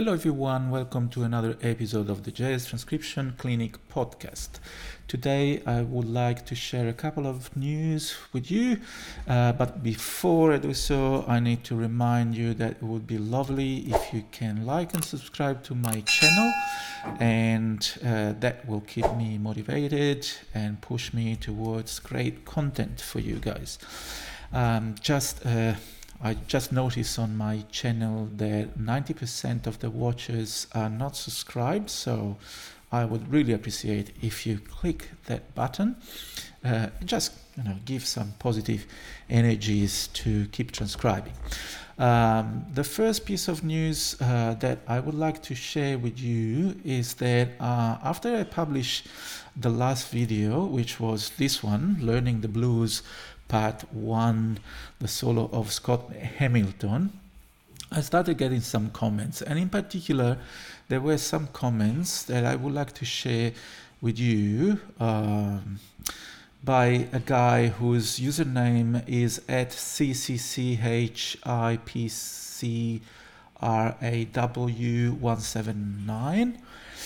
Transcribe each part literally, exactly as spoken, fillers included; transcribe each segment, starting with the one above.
Hello everyone, welcome to another episode of the J S Transcription Clinic podcast. Today I would like to share a couple of news with you, uh, but before I do so, I need to remind you that it would be lovely if you can like and subscribe to my channel, and uh, that will keep me motivated and push me towards great content for you guys. Um, just uh, I just noticed on my channel that ninety percent of the watchers are not subscribed, so I would really appreciate if you click that button. Uh, just you know, give some positive energies to keep transcribing. Um, the first piece of news uh, that I would like to share with you is that uh, after I published the last video, which was this one, Learning the Blues Part one, the solo of Scott Hamilton, I started getting some comments, and in particular there were some comments that I would like to share with you um, by a guy whose username is at C C C H I P C R A W one seven nine,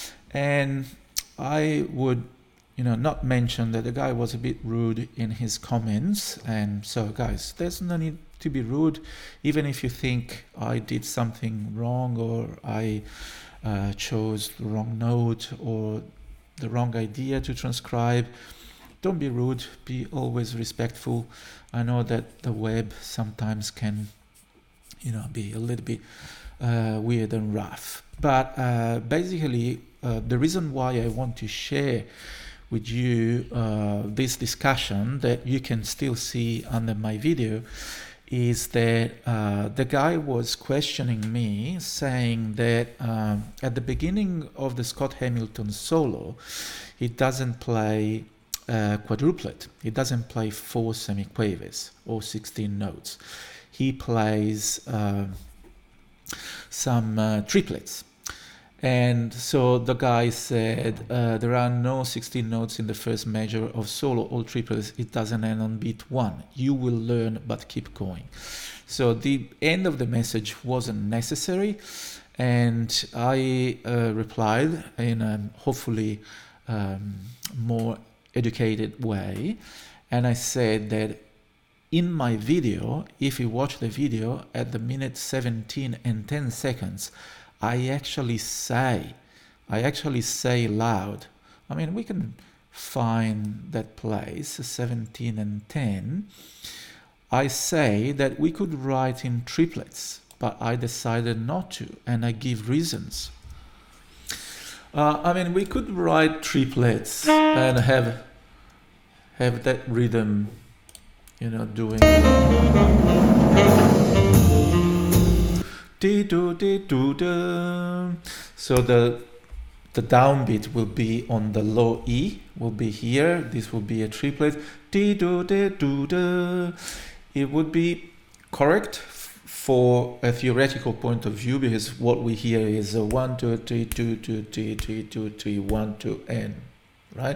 and I would you know, not mention that the guy was a bit rude in his comments. And so guys, there's no need to be rude, even if you think I did something wrong, or I uh, chose the wrong note or the wrong idea to transcribe. Don't be rude, be always respectful. I know that the web sometimes can, you know, be a little bit uh, weird and rough. But uh, basically, uh, the reason why I want to share with you uh, this discussion that you can still see under my video is that uh, the guy was questioning me, saying that um, at the beginning of the Scott Hamilton solo, he doesn't play uh, quadruplet. He doesn't play four semiquavers or sixteen notes. He plays uh, some uh, triplets. And so the guy said, uh, there are no sixteen notes in the first measure of solo, all triplets, it doesn't end on beat one. You will learn, but keep going. So the end of the message wasn't necessary. And I uh, replied in a hopefully um, more educated way. And I said that in my video, if you watch the video at the minute seventeen and ten seconds, I actually say, I actually say loud. I mean, we can find that place, seventeen and ten. I say that we could write in triplets, but I decided not to, and I give reasons. Uh, I mean, we could write triplets and have have that rhythm, you know, doing. So the the downbeat will be on the low E, will be here. This will be a triplet. It would be correct for a theoretical point of view, because what we hear is a one, two, three, two, two, three, three, two, three, one, two, n, right?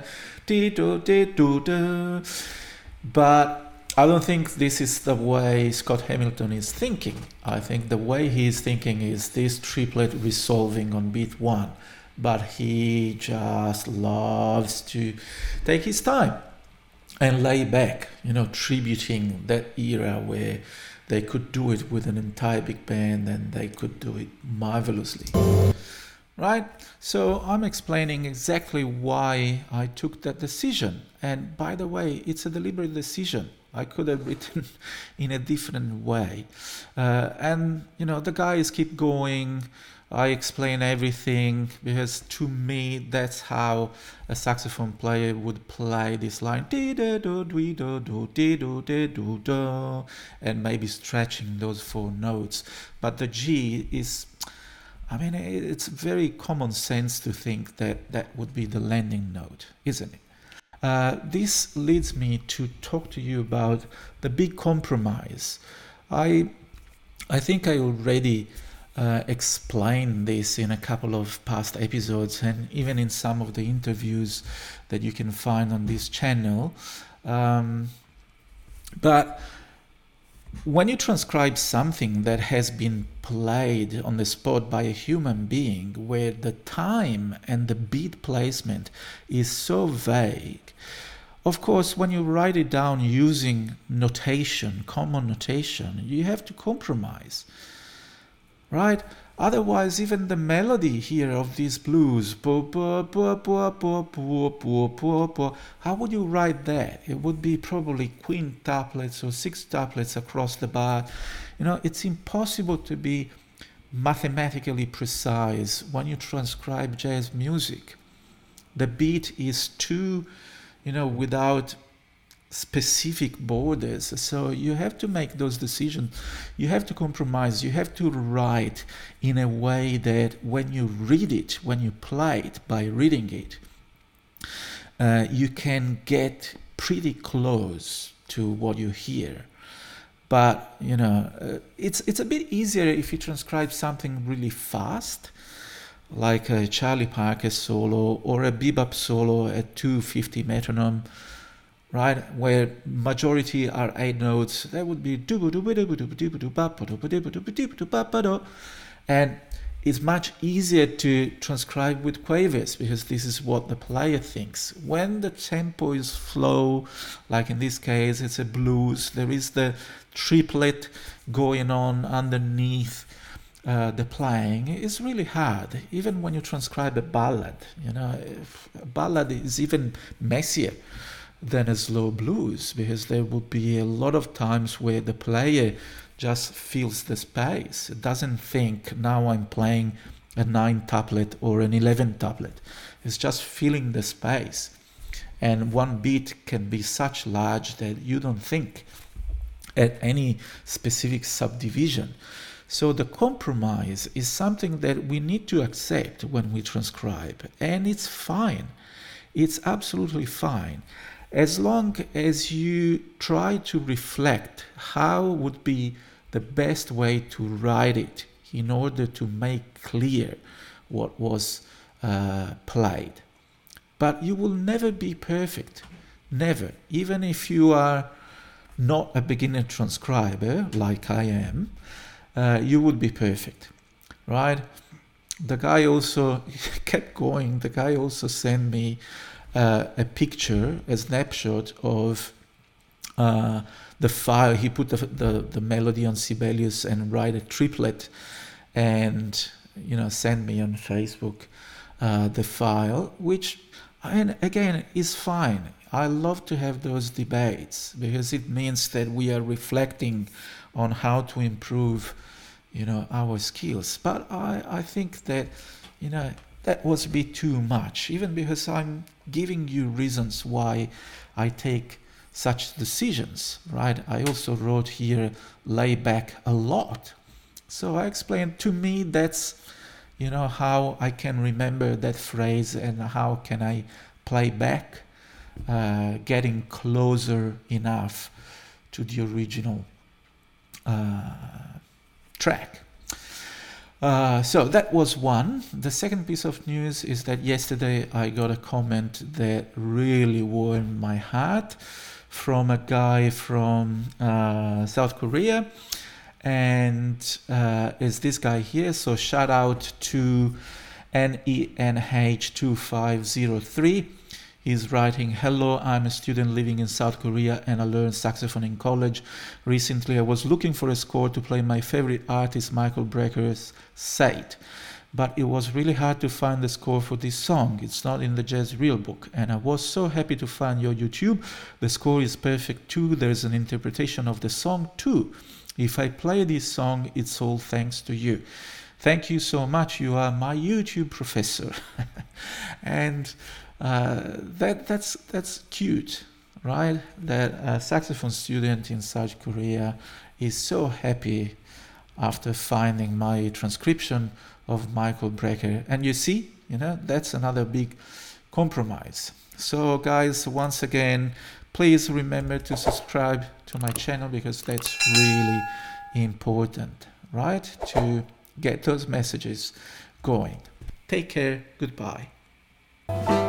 But I don't think this is the way Scott Hamilton is thinking. I think the way he is thinking is this triplet resolving on beat one, but he just loves to take his time and lay back, you know, tributing that era where they could do it with an entire big band and they could do it marvelously. Right? So I'm explaining exactly why I took that decision. And by the way, it's a deliberate decision. I could have written in a different way. Uh, and, you know, the guys keep going. I explain everything, because to me, that's how a saxophone player would play this line. And maybe stretching those four notes. But the G is, I mean, it's very common sense to think that that would be the landing note, isn't it? Uh, this leads me to talk to you about the big compromise. I, I think I already uh, explained this in a couple of past episodes, and even in some of the interviews that you can find on this channel. Um, but when you transcribe something that has been played on the spot by a human being, where the time and the beat placement is so vague, of course, when you write it down using notation, common notation, you have to compromise, right? Otherwise, even the melody here of these blues, how would you write that? It would be probably quintuplets or sextuplets across the bar. You know, it's impossible to be mathematically precise when you transcribe jazz music. The beat is too, you know, without specific borders. So you have to make those decisions. You have to compromise. You have to write in a way that when you read it, when you play it by reading it, uh, you can get pretty close to what you hear. But, you know, uh, it's it's a bit easier if you transcribe something really fast, like a Charlie Parker solo or a bebop solo at two fifty metronome, right, where majority are eight notes. That would be, and it's much easier to transcribe with quavers because this is what the player thinks. When the tempo is slow, like in this case it's a blues, there is the triplet going on underneath uh, the playing. It's really hard. Even when you transcribe a ballad, you know, a ballad is even messier than a slow blues, because there will be a lot of times where the player just fills the space. It doesn't think, now I'm playing a nine tuplet or an eleven tuplet. It's just filling the space. And one beat can be such large that you don't think at any specific subdivision. So the compromise is something that we need to accept when we transcribe. And it's fine. It's absolutely fine. As long as you try to reflect how would be the best way to write it in order to make clear what was uh, played. But you will never be perfect, never. Even if you are not a beginner transcriber like I am, uh, you would be perfect, right? The guy also kept going. The guy also sent me Uh, a picture, a snapshot of uh, the file. He put the, the, the melody on Sibelius and write a triplet, and you know, send me on Facebook uh, the file, which, and again, is fine. I love to have those debates because it means that we are reflecting on how to improve, you know, our skills. But I, I think that, you know, that was a bit too much, even because I'm giving you reasons why I take such decisions, right? I also wrote here, lay back a lot. So I explained, to me, that's, you know, how I can remember that phrase and how can I play back, uh, getting closer enough to the original uh, track. Uh, so that was one. The second piece of news is that yesterday I got a comment that really warmed my heart from a guy from uh, South Korea, and uh, is this guy here. So shout out to N E N H two five zero three. He's writing, hello, I'm a student living in South Korea and I learned saxophone in college. Recently I was looking for a score to play my favorite artist Michael Breker's Sate, but it was really hard to find the score for this song. It's not in the Jazz Real book, and I was so happy to find your YouTube. The score is perfect too. There's an interpretation of the song too. If I play this song, it's all thanks to you. Thank you so much. You are my YouTube professor. And Uh, that that's that's cute, right? That a saxophone student in South Korea is so happy after finding my transcription of Michael Breker. And you see, you know, that's another big compromise. So guys, once again, please remember to subscribe to my channel because that's really important, right? To get those messages going. Take care. Goodbye.